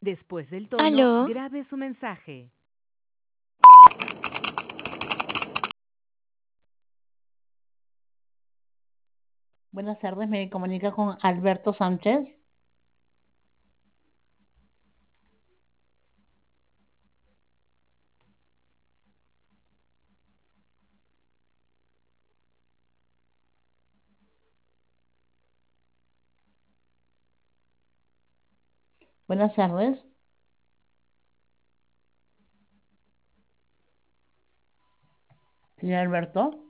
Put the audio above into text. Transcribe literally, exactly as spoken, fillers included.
Después del tono, Aló, grabe su mensaje. Buenas tardes, me comunica con Alberto Sánchez. Buenas tardes. Señor Alberto.